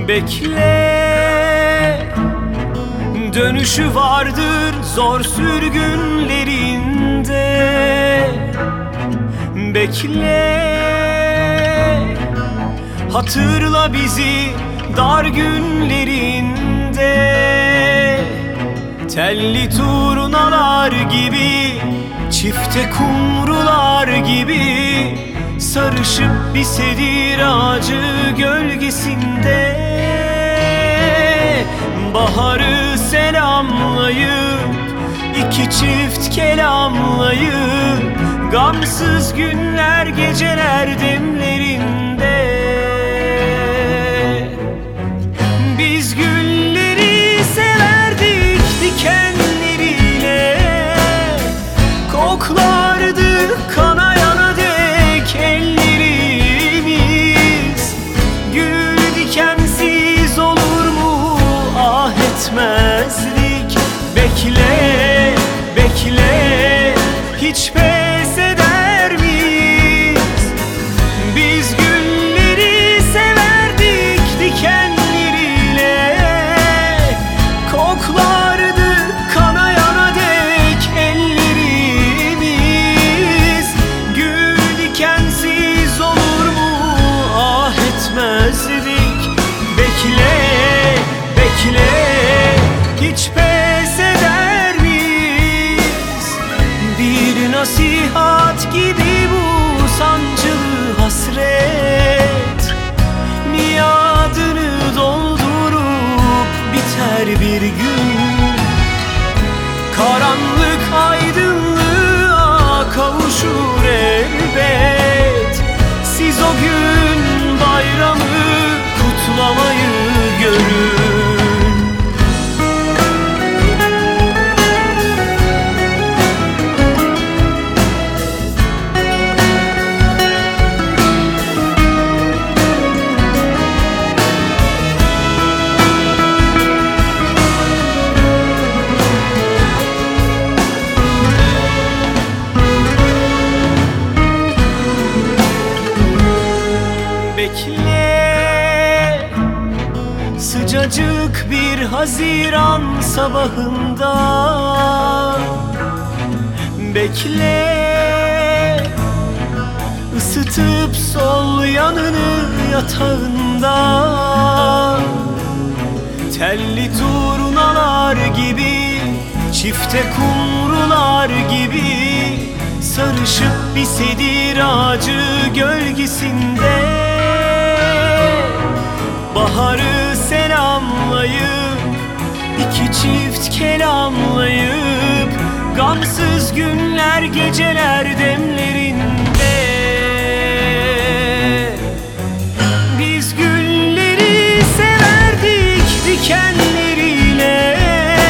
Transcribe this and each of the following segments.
Bekle, dönüşü vardır zor sürgünlerinde. Bekle, hatırla bizi dar günlerinde. Telli turnalar gibi, çifte kumrular gibi sarışıp bir sedir ağacı gölgesinde. Baharı selamlayıp, iki çift kelamlayıp, gamsız günler geceler demlerinde. Biz gülleri severdik dikenleriyle, koklardık kanayana dek ellerimiz. Gül dikensiz olur mu ah etmezdik. Bekle, bekle, hiç pes eder miyiz? Biz gülleri severdik dikenleriyle, koklardık kanayana dek ellerimiz. Gül dikensiz olur mu ah etmezdik. Bekle, bekle, hiç pes eder miyiz? Bir nasihat gibi bu sancılı hasret, miadını doldurup biter bir gün. Karanlık aydınlığa kavuşur elbet. Siz o gün bayramı kutlamayı görün. Bekle, sıcacık bir Haziran sabahında. Bekle, ısıtıp sol yanını yatağında. Telli turnalar gibi, çifte kumrular gibi sarışıp bir sedir ağacı gölgesinde. Baharı selamlayıp, iki çift kelamlayıp, gamsız günler geceler demlerinde. Biz gülleri severdik dikenleriyle,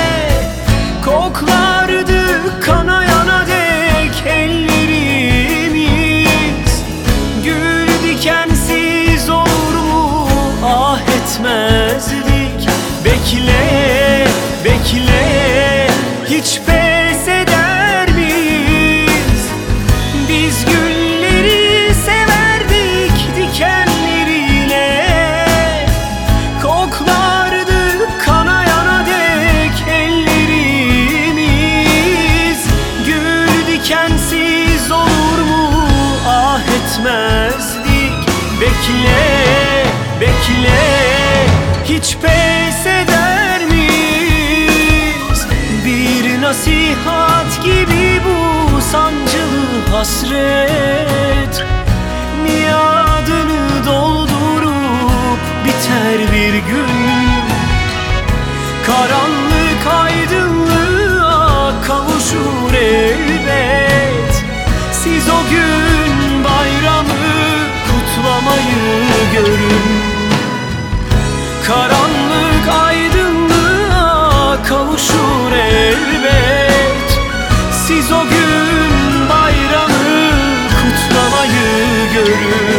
koklardık kanayana dek ellerimiz. Gül dikensiz olur mu ah etmezdik. Bekle, bekle, hiç pes eder miyiz? Biz gülleri severdik dikenleriyle, koklardık kanayana dek ellerimiz. Gül dikensiz olur mu ah etmezdik. Bekle, bekle, hiç pes eder miyiz? Bir nasihat gibi bu sancılı hasret, miadını doldurup biter bir gün. Karanlık aydınlığa kavuşur elbet. Siz o gün bayramı kutlamayı görün. Karanlık aydınlığa kavuşur elbet. Siz o gün bayramı kutlamayı görün.